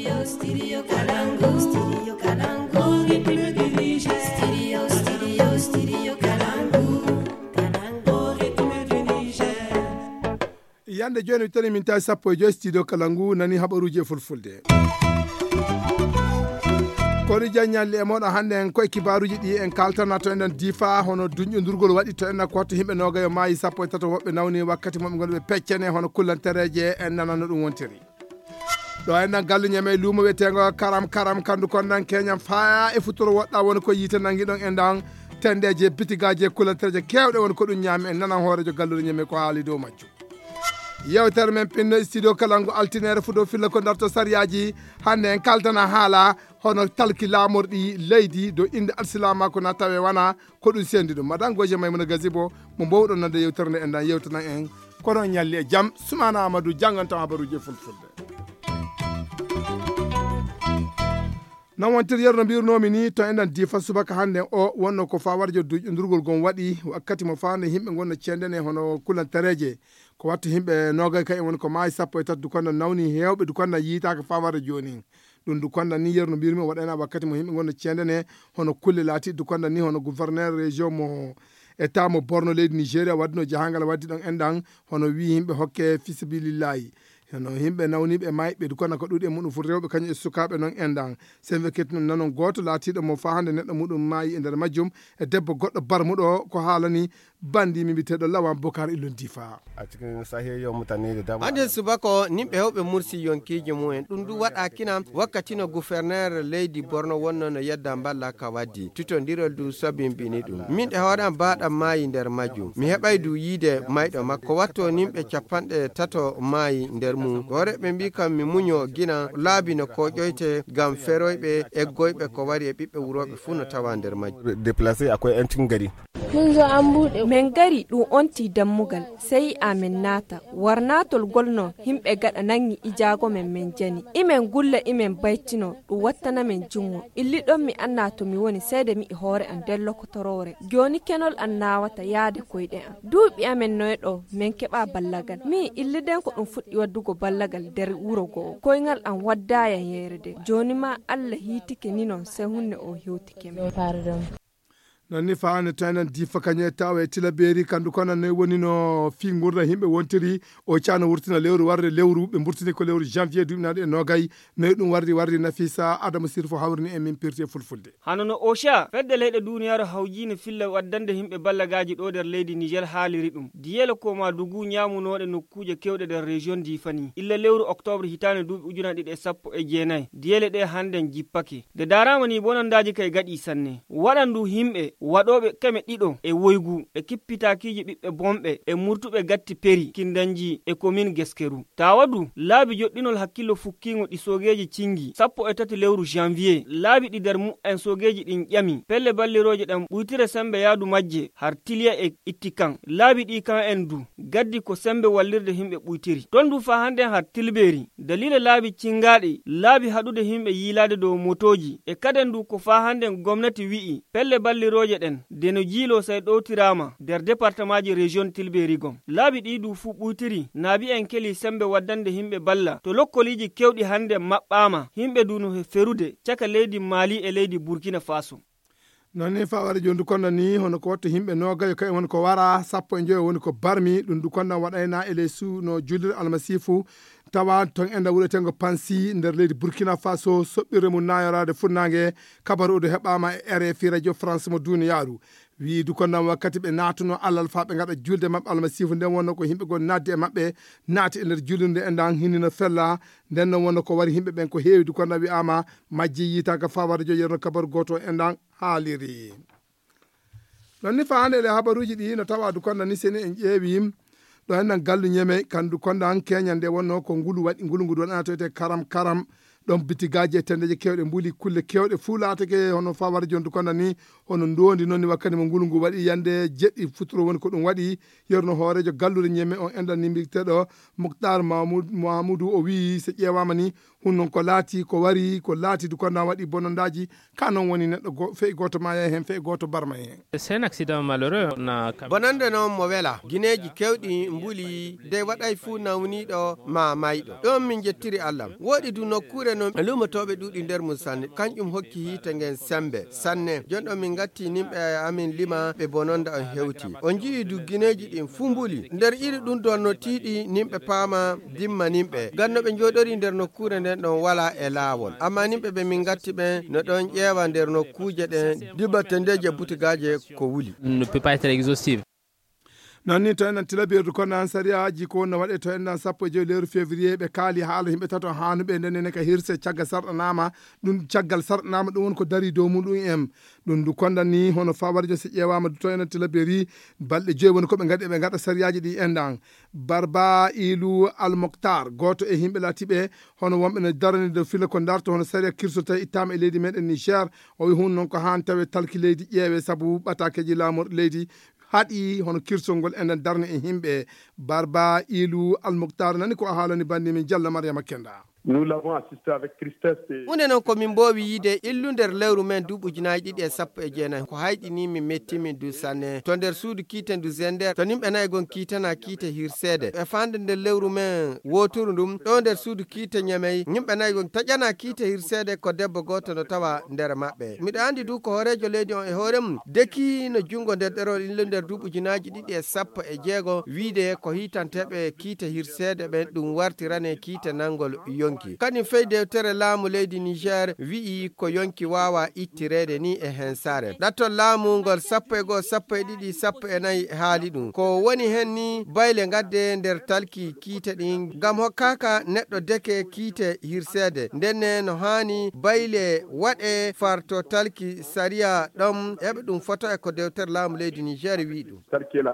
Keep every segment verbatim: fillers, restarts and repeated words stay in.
Studio, studio Kalangu. Studio Kalangu. Studio, studio, studio Kalangu. Kalangu. Yande joni tani min ta sappo e joyi studio Kalangu nani habaruji fulfulde. Koni janyalli e moɗon hannde en koye kibaruji ɗi en kaltana to enen difa hono duñƴodurgol waɗi to en kotto himɓe nogayo maayi sappo e tato woɓɓe nawni wakkati moɓe gonɓe peccane hono kullantereje en nanano ɗum wontiri ɗo ennan galluñeme luumo wiyetego karam karam kandu konɗan keñam faa e futuro woɗɗa woni ko yiite nangui ɗon en dan tendeje bitigaji kullantereje kewɗe woni ko ɗum ñaami en nanan hoorejo galluɗo ñeme ko haali dow majju yewtere men pinno studio Kalangu altinere fuɗo filla ko darto sariyaji hande en kaltana haala hono talki lamorɗi leydi do inde alsilama ko na tawe wana ko ɗum sendi ɗum madan goje Maymuna Gazibo mo mbowɗon nande yewtere nde en dan yewtana en kono ñalli e jaam Soumana Amadou jangantam habaruji fulfulde non wontir yerno mbirnomi ni to enen difa subaka hande o wonno ko fawarjo duƴƴodurgol gon waɗi wakkati mo fande yimɓe gonno cendene hono kulantareje ko wattu yimɓe nogay kay woni ko maayi sappo e tati dukonda nawni hewɓe dukonda yiitaka fawarde joni ɗum dukonda ni yerno mbirmi waɗana wakkati mo yimɓe gonno cendene hono kulle laati dukonda ni hono gouverneur région mo état mo Borno leydi Nigéria waddino jahangal waddi ɗon enɗan hono wi yimɓe hokke fisabilillahi no yimɓe nawniɓe mayɓe du kono ko ɗuɗi e muɗum foti rewɓe kañum e sukaɓe noon endan sembe kettuno nanon goto laatiɗo mo fa hande neɗɗo muɗum maayi e nder majjum e debbo goɗɗo barmuɗo ko haalani bandi mi mbiteɗo Lawan Bokar Illon Difa a cikin sahiyo mutane da dama ande subako nimɓe hewɓe mursi yonkiji mumen ɗum du waɗa kina wakkati no gouverneur leydi Borno wonno no yedda balla ka waddi tutondirol du sabimbini ɗum min e hoɗan mbaɗa maayi nder majjum mi heɓay du yiide mayɗo makko watto nimɓe capanɗe tato maayi nder mum hore ɓe mbi kam mi muño gina laabi no ko ƴoyte gam feroyɓe e goyɓe ko wari e ɓiɓɓe wuroɓe fuu no tawa nder majjum déplacé akwai yancin gari mun zo an buɗe men gari ɗum onti dammugal sai amin nata warnatol golno himɓe gaɗa nangi ijago men men jani imen gulla imen baytino ɗum wattana men jungo illi ɗon mi anna to mi woni seede mi e hoore an nder lokotorore joni kenol an nawata yaade koyɗe an duuɓi amen noyɗo men keɓa ballagal mi illi den ko ɗum fuɗɗi waddugo ballagal nder wuro goo koyngal an waddaya yerede joni ma Allah hitike ni non sai hunne o hewtike men nonni faane tanen difa kañe tawe tila beeri kandu kono ne woni no fi gurna himɓe wontiri o cano wurtina lewru warde lewru ɓe burtini ko lewru janvier duminaɗo e nogay nayi ɗum wardi wardi Nafisa Adama Sirfo hawrini e min pirti fulfulde hanono osha fedde leyɗe duniyaro hawjino filla waddande himɓe ballagaji ɗo nder leydi Niger haaliri ɗum diyela ko ma dugu ñamunoɗe nokkuje kewɗe nder région difani illa lewru octobre hitande duuɓi ujuna ɗiɗi e sappo e jeenayyi diyele ɗe handen jippake de darama ni bonandaji kay gaɗi sanne waɗandu himɓe waɗoɓe keme ɗiɗo e woygu e kippitakiji ɓiɓɓe bomɓe e murtuɓe gatti peri kindanji e commune Gueskeru tawadu laabi joɗɗinol hakkillo fukkigo ɗi sogeji cingi sappo e tati lewru janvier laabi ɗi nder mu'en sogeji ɗin ƴami pelle balliroje ɗen ɓuytire sembe yaadu majje har tiliya e ittikan laabi ɗi kan en du gaddi ko sembe wallirde himɓe ɓuytiri ton du fa hande har tilberi dalila laabi cingaɗe laabi haɗude himɓe yiilade dow motoji e kaden du ko fa hande gomnati wi'i pelle balliroje ɗen deno jiilo say ɗowtirama nder département ji région tilberi gom laabi ɗi du fu ɓuytiri naabi en keli sembe waddande himɓe balla to lokkoliji kewɗi hande maɓɓama himɓe du no ferude caka leydi Mali e leydi Burkina Faso nonni faware joni du konda ni hono ko watto himɓe nogayo kay woni ko wara sappo e joyi woni ko barmi ɗum du konda waɗayna ele su no jullir almasifu tawa ton enda wuɗetengo Pansi nder leydi Burkina Faso soɓɓirde mum nayorade funnangue kabaru ɗo heɓama e R F I radio France mo duniyaru wi du konnam wakkati ɓe natuno Allah fa ɓe gaɗa julde mabɓe almasifu nden wonno ko yimɓe gon naddi e mabɓe naati e nder jullirde e ndan hinnino fella nden non wonno ko wari yimɓe ɓen ko heewi du konnam wiyama majji yitaka fawarde jo yerno kabaru goto e ndan haaliri non ni fa hande ele habaruji ɗi no tawa du konnam ni seni en ƴeewi ɗo hennan gallu ñeme kandu kondan keñande wonno ko ngulu waɗi ngulu ngu waɗana toyte karam karam ɗon bitigaji e tendeje kewɗe mbuli kulle kewɗe fuu laatake hono fawara jondu konda ni hono ndondi noon ni wakkati mo ngulu ngu waɗi yande jeɗɗi futuro woni ko ɗum waɗi yerno hoorejo gallude ñeme on enɗan ni mbiteɗo Moukhtar Mahamoudou o wi so ƴeewama ni hunnon ko laati ko wari ko laati du konda waɗi bonondaji ka noon woni neɗɗo go, feyi goto ma hen feyi goto barma hen c'est un accident malheureux na bonande noon mo wela guineji kewɗi mbuli de waɗay fuu nawniɗo ma mayɗo ɗon min jettiri Allah woɗi du nokkure ɓurɓe no lumotoɓe ɗuɗi nder mum sanne kanƴum hokki hiite ngen sembe sanne jonɗo min gatti nimɓe amin lima ɓe bononda on hewti on jii duggineji ɗin fu mbuli nder iri ɗum ɗon no tiiɗi nimɓe paama dimma nimɓe ganno ɓe jooɗori nder nokkure nden ɗon wala e laawol amma nimɓe ɓe min gatti ɓe no ɗon ƴeewa nder nokkuje ɗen dibatte ndeje butigaje ko wuli ne peut pas être exhaustive. nonni to enen tilabirdu kono an sariyaji ko no waɗe to enɗan sappo e joyi lewru février ɓe kaali haala yimɓe tato hanuɓe ndennene ka hirse caggal sarɗanama ɗum caggal sarɗanama ɗum woni ko dari dow muɗum en ɗum du kondani hono fawarjo so ƴewama to enen tilabiri balɗe joyi woni koɓe gaɗi ɓe gaɗa sariyaji ɗi enɗan barba ilu almoktar goto e yimɓe latiɓe hono wonɓe no darani dow fila ko darto hono saria kirsoto ittama e leydi meɗen Niger o wi hun noon ko han tawe talki leydi ƴeewe saabu ɓatakeji lamor leydi haɗi hono kirsol ngol enen darne e yimɓe barba ilu almoktar nani ko a haalani bandi min Diallo Mariama Kenda. Nous l'avons assisté avec tristesse. Hunde non komin mbowi yide illu nder lewru men duuɓujunaji ɗiɗi e sappo e jeenayi ko hayɗini min metti min du sanne to nder suudu kiiten du zender to nimɓe nayi gon kiitana kiite hirseede e fande nder lewru men woturu ndum ɗo nder suudu kiite ñamey yimɓe nayi gon taƴana kiite hirseede ko debbo goto no tawa nder maɓɓe miɗo andi du ko hoorejo leydi on e hoore mum deki no jungo nder ɗerol illu nder duuɓujunaji ɗiɗi e sappo e jeego wiide ko hitanteɓe kiite hirseede ɓen ɗum wartirane kiite nangol yonki kadi feyde tere laamu leydi Niger wi'i ko yonki wawa ittirede ni e hensare ɗattol laamu ngol sappo e goo sappo e ɗiɗi sappo e nayyi haali ɗum ko woni hen ni bayle gadde nder talki kiite ɗin ngam hokkaka neɗɗo deke kiite hirsede ndenne no hani bayle waɗe farto talki sariya ɗom eɓe ɗum foto e ko dewtere laamu leydi Niger wi ɗum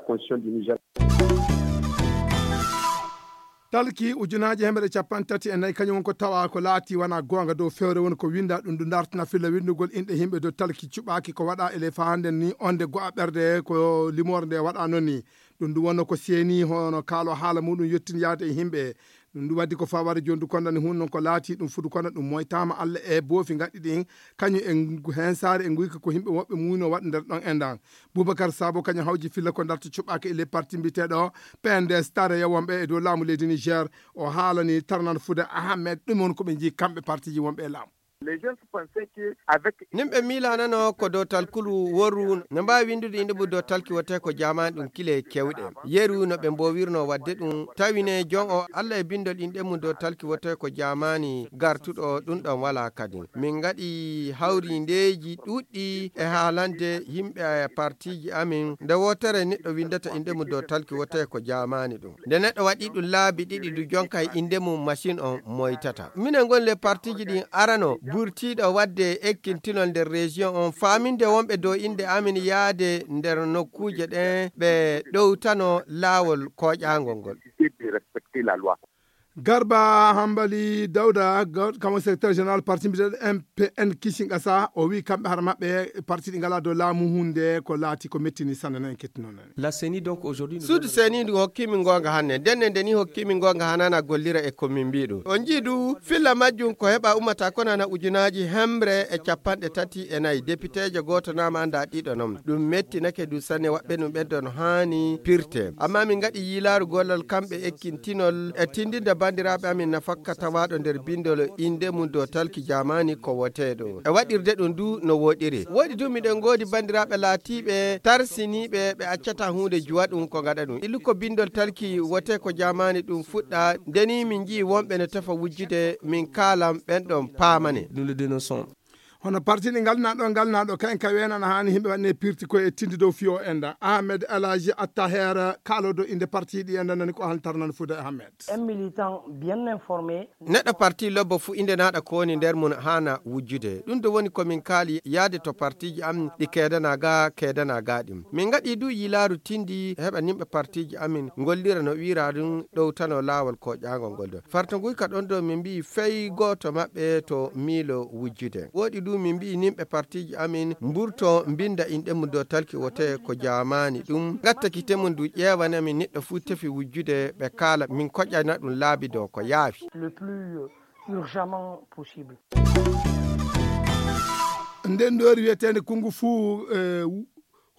talki ujunaji hemɓe capan tati e nayyi kañum won ko tawa ko laati wona gonga dow fewre woni ko winda ɗum du dartana filla windugol inɗe yimɓe dow talki cuɓaki ko waɗa ele fa handen ni onde go'a ɓerde ko limore nde waɗa noon ni ɗum du wonno ko seeni hono kaalo haala muɗum yettini yaade e yimɓe ɗum du waddi ko faware joni du kondani hun noon ko laati ɗum fudu kono ɗum moytama Allah e boofi gaɗɗi ɗin kañum e hen saare e guyka ko yimɓe woɓɓe muyno waɗa nder ɗon endan Boubacar Sabo kañum hawji filla ko darta cuɓaki e les parti mbiteɗo P N D S tare yewonɓe e dow laamu leydi Niger o haalani Tarnan Fouda Ahmed ɗum woni koɓe jii kamɓe parti ji wonɓe e laamu. nimɓe milanano ko dow talkulu worru no mbawi windude inde mum dow talki wote ko jamani ɗum kile kewɗe yeru no ɓe mbowirno wadde ɗum tawine jon o Allah e bindol inde mum dow talki wote ko jamani gartuɗo ɗum ɗon wala kadi min gaɗi hawrindeji ɗuɗɗi e haalande yimɓe partiji amin nde wotere neɗɗo windata inde mum dow talki wote ko jamani ɗum nde neɗɗo waɗi ɗum laabi ɗiɗi du jonka e inde mum machine on moytata minen gonle partiji ɗin arano burtiɗo wadde ekkintinol nder région on faminde wonɓe dow inde amin yaade nder nokkuje ɗen ɓe ɗowtano laawol koƴagol ngol. Garba Hambali Dawda kamo secrétaire général parti mbiteɗo M P N Kishin Ƙasa o wi kamɓe har maɓɓe parti ɗi ngala dow laamu hunde ko laati ko mettini sanne en kettinoon la seni donc aujourd'hui suudu seni ndu hokkimi gonga hanne denne ndeni hokkimi gonga hanana gollira e komin mbiɗo on jiidu filla majjum ko heɓa ummata konana ujunaji hembre e capanɗe tati e nayyi député jo goto nama anda ɗiɗo noon ɗum mettinake du sanne waɓɓe ɗum ɓeddo no hani pirte amma min gaɗi yilaru gollal kamɓe ekkintinol e tindinde bandiraɓe amin na fakka tawaɗo nder bindol inde mum dow talki jamani ko woteɗo e waɗirde ɗum du no woɗiri woɗi du miɗen godi bandiraɓe laatiɓe tarsiniɓe ɓe accata hunde juwa ɗum ko gaɗa ɗum illu ko bindol talki wote ko jamani ɗum fuɗɗa ndeni min jii wonɓe ne tefa wujjude min kalam ɓen ɗon paamane nous le dénonçons. hono parti ɗi galnaɗo galnaɗo kayen ka wenana hani yimɓe wanne pirti koye e tinde dow fiyo enda Ahmed Elaji Attaher kalodo inde parti ɗi enda nani ko han Tarnan Fouda Ahmed. Un militant bien informé neɗɗo parti lobbo fu inde naɗa ko woni nder mum hana wujjude ɗum do woni komin kaali yaade to partiji am ɗi kedana ga kedana ga ɗim min gaɗi du yilaru tindi heɓa nimɓe partiji amin gollira no wira ɗum ɗowtano lawol ko ƴagol ngol do farto guyka ɗon do min mbi fey goto maɓɓe to miilo wujjude woɗi du min mbi nimɓe partiji amin mburto binda inɗe mum dow talki wote ko jamani ɗum gatta kite mum du ƴewana min neɗɗo fu tefi wujjude ɓe kala min koƴƴana ɗum laabi dow ko yaafi le plus urgemment possible. nden ɗori wiyetede kungu fuu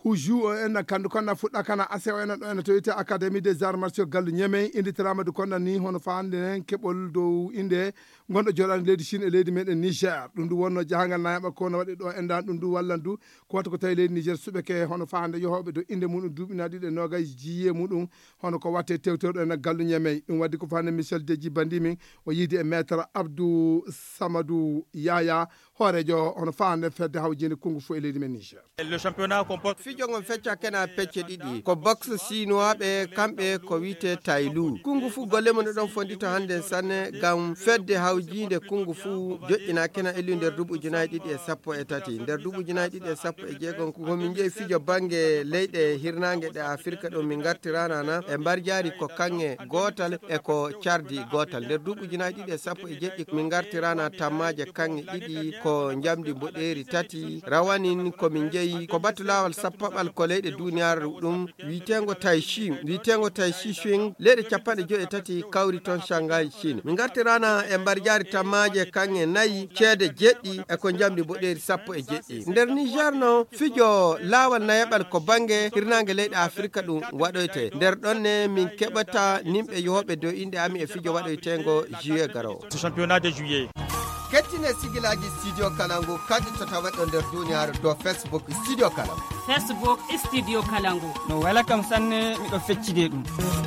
huju o en kandu konna fuɗɗa kana ase o en ɗo en to wiyete académie des arts martiaux gallu ñeme inditirama du konna ni hono fande nen keɓol dow inde gonɗo joɗani leydi Chine e leydi meɗen Niger ɗum du wonno jahangal nayaɓa ko no waɗi ɗo endan ɗum du wallan du ko wata ko tawi leydi Niger suɓeke hono fande yohoɓe do inde muɗum duuɓina ɗiɗi e nogayi jiye muɗum hono ko watte tewtewɗo en gallu ñeme ɗum waddi ko fande Michel Deji bandi min o yiidi e maître Abdou Samadou Yaya horejo hono fande fedde hawjinde kongu fo e leydi men Niger. Le championnat comporte fijongon fecca kena pecce ɗiɗi ko boxe sinoaɓe kamɓe ko wite tailu kungu fu golle mon ɗon fondito hande sanne gam fedde hawjinde kungu fu joƴƴina kena elu nder duuɓi ujunaji ɗiɗi e sappo e tati nder duuɓi ujunaji ɗiɗi e sappo e jeegon komin jeeyi fijo banggue leyɗe hirnangue ɗe Afrique ɗo min gartiranana e mbar jaari ko kange gotal e ko cardi gotal nder duuɓi ujunaji ɗiɗi e sappo e jeɗɗi min gartirana tammaje kange ɗiɗi ko jamdi mboɗeri tati rawanin komin jeeyi ko battu lawal sappaɓal ko leyɗe duniyaru ɗum witengo taichi witengo taichi swing leyɗe capanɗe joyi e tati kawri toon Shanghai Chine min gartirana e mbar jaari tammaje kange nayyi ceede jeɗɗi e ko jamdi mboɗeri sappo e jeɗɗi nder Niger no fijo lawal nayaɓal ko banggue hirnangue leyɗe Afrique ɗum waɗoyte nder ɗonne min keɓata nimɓe yohoɓe dow inde ami e fijo waɗoytengo juillet garowo championnat de juillet kettine sigilaji studio kalangu kadi to tawaɗo nder duniyaru dow Facebook studio kalangu Facebook studio kalangu no wala kam sanne miɗo feccide ɗum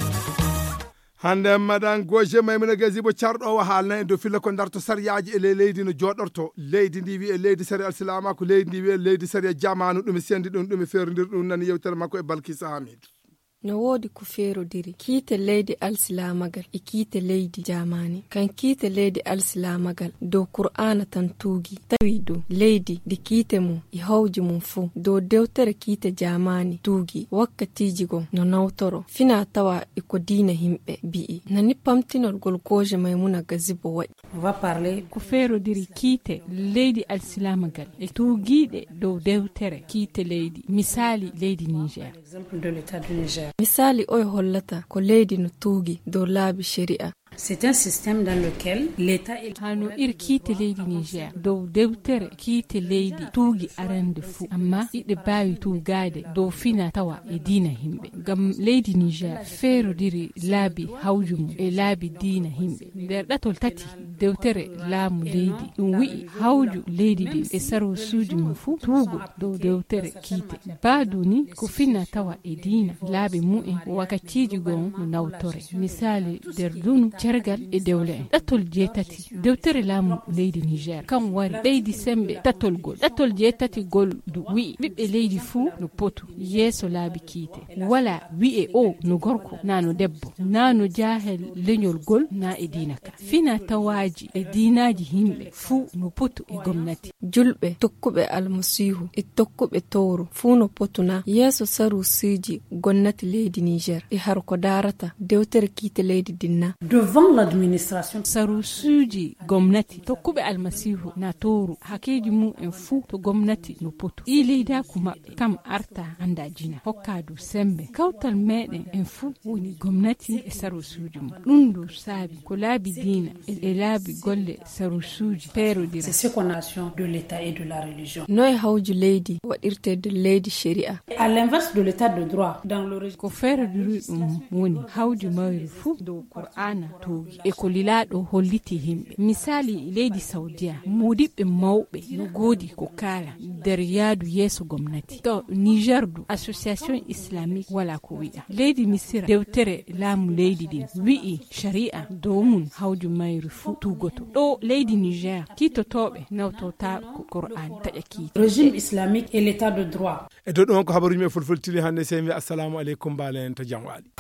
hande madan goje maymuna gasibo carɗo o haalna en dow filla ko darto sariyaji e ley leydi no joɗorto leydi ndi wiye leydi sari alsilama ko leydi ndi wiye leydi sari jamanu ɗum sendi ɗum ɗum ferodir ɗum nani yewtere makko e Balkisa Hamidou no woodi ko feerodiri kiite leydi alsilamagal e kiite leydi jamani kan kiite leydi alsilamagal dow qur'ana tan tuugi tawi dow leydi di kiite mum e hawji mum fuu dow dewtere kiite jamani tuugi wakkatiji gon no nawtoro fina tawa e ko diina himɓe bi'i nani pamtinorgol goje maymuna gazibo waɗi on va parler ko feerodiri kiite leydi alsilamagal e tuugiɗe dow dewtere kiite leydi misali leydi Niger exemple de l'état du Niger. misali oy hollata ko leydi no tuugi dow laabi shari'a. C'est un système dans lequel l'État est hano ir kiite leydi Niger dow dewtere kiite leydi tuugi arande fuu amma ɗiɗe baawi tuugade dow fina tawa e diina himɓe ngam leydi Niger feerodiri laabi hawju mum e laabi diina himɓe nder ɗatol tati dewtere laamu leydi ɗum wi'i hawju leydi ɗin e sarwusuuji mum fuu tuugo dow dewtere kiite baadu ni ko fina tawa e diina laabi mu'en wakkatiji gon no nawtore misali nder dunu cergal e dewle en ɗatol jeetati dewtere laamu leydi Niger kan wari ɓeydi sembe ɗatolgol ɗatol jeetati gol du wi'i ɓiɓɓe leydi fuu no potu yeeso laabi kiite wala wi'e o no gorko na no debbo na no jaahel leñol gol na e diina ka fina tawaji e diinaji himɓe fuu no potu e gomnati julɓe tokkuɓe almasihu e tokkuɓe towro fuu no potuna yeeso sarusiiji gonnati leydi Niger e har ko darata dewtere kiite leydi dinna devant l'administration sarusuji gomnati tokkuɓe almasihu na toru hakeji mum en fuu to gomnati no poto i leydaku maɓɓe kam arta anda jina hokkadu sembe kawtal meɗen en fuu woni gomnati e sarusuji mum ɗum du saabi ko laabi diina e laabi golle sarusuji perodira c'est ce qu'on a de l'état et de la religion noy hawju leydi waɗirte de leydi shari'a à l'inverse de l'état de droit dans le ko ferodiri ɗum woni hawju mawri fuu dow qur'ana tuugi e ko lilaɗo holliti himɓe misali leydi saudia modiɓɓe mawɓe no goodi ko kala nder yaadu yeeso gomnati to Niger du association islamique wala ko wi'a leydi misira dewtere laamu leydi ɗin wi'i sharia dow mum hawju mayri fuu tugoto ɗo leydi Niger kiitotoɓe nawtota ko qur'an taƴa kiite régime islamique et l'état de droit e dow ɗum ko habaruji men fulfultili hannde sen wi assalamu aleykum mbalen to jam waali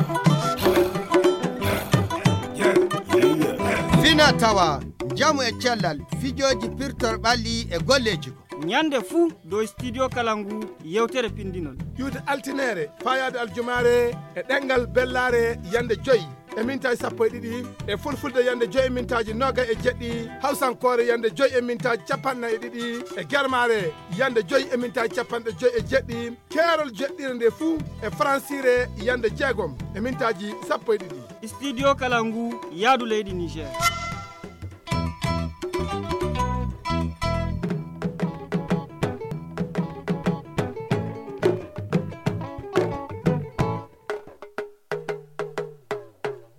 fina tawa jamu e cellal fijoji pirtor ɓalli e golleji ko nyande fuu dow studio kalangu yewtere pindinol yuude altinere fayade aljumare e ɗengal bellare yande joyyi e mintaji sappo e ɗiɗi e fulfulde yande joyi e mintaji noga e jeɗɗi hawsankore yande joyi e mintaji capanɗe e ɗiɗi e guermare yande joyi e mintaji capanɗe joyi e jeɗɗi keerol jeɗɗire nde fuu e francire yande jeegom e mintaji sappo e ɗiɗi studio kalangu yaadu leydi Niger